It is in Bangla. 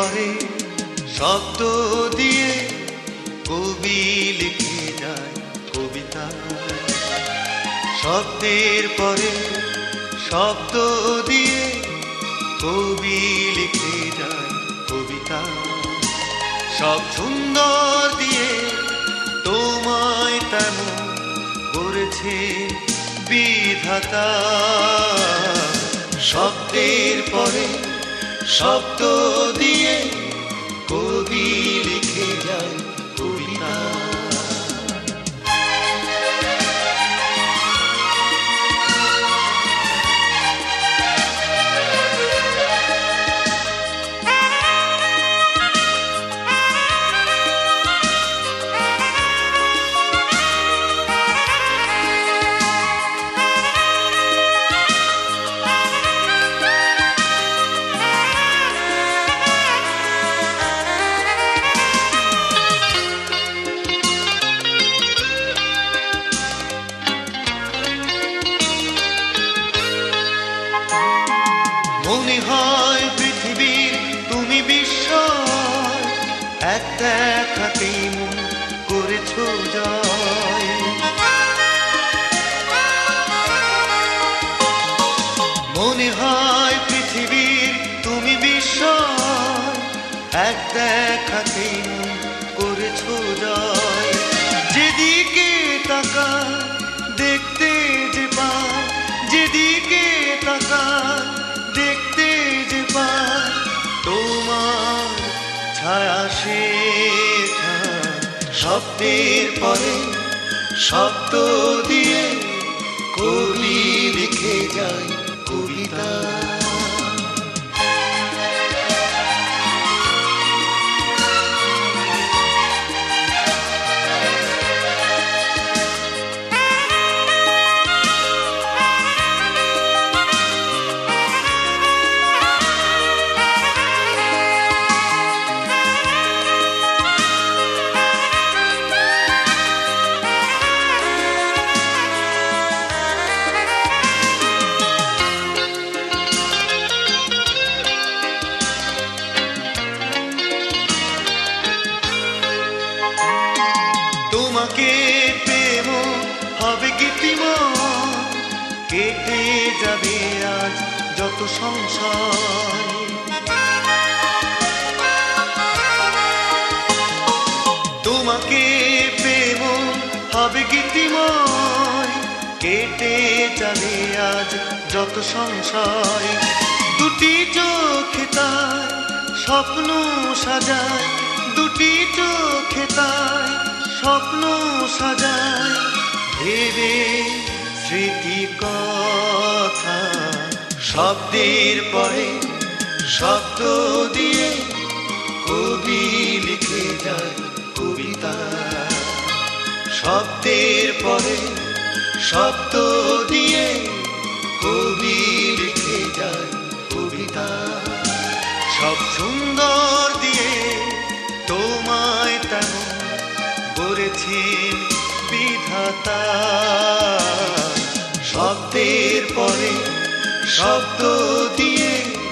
পরে শব্দ দিয়ে কবি লিখে যায় কবিতা। শব্দের পরে শব্দ দিয়ে কবি লিখে যায় কবিতা। সব সুন্দর দিয়ে তোমায় তেমন করেছে বিধাতা। শব্দের পরে শব্দ দিয়ে কবি লিখে যায় কবিতা। মনে হয় পৃথিবীর তুমি বিস্ময়, এক দেখাতেই মন করেছ জয়। মনে হয় পৃথিবীর তুমি বিস্ময়, এক দেখাতেই মন করেছ জয়। যেদিকে তাকায় দেখতে যে পায়, যেদিকে তাকায় দেখতে যে পায় তোমার ছায়া শেখা। শব্দের পরে শব্দ দিয়ে কবি লিখে যায় কবিতা। তোমাকে প্রেম হবে গীতিময়, কেটে যাবে আজ যত সংশয়। তোমাকে প্রেম হবে গীতিময়, কেটে যাবে আজ যত সংশয়। দুটি চোখে তাই স্বপ্ন সাজায়, দুটি চোখে তাই স্বপ্ন সাজায়। ভেবে স্মৃতি কথা শব্দের পরে শব্দ দিয়ে কবি লিখে যায় কবিতা। শব্দের পরে শব্দ দিয়ে কবি লিখে যায় কবিতা। সব সুন্দর দিয়ে তোমায় তেমন করেছেন বিধাতা। শব্দের পরে শব্দ দিয়ে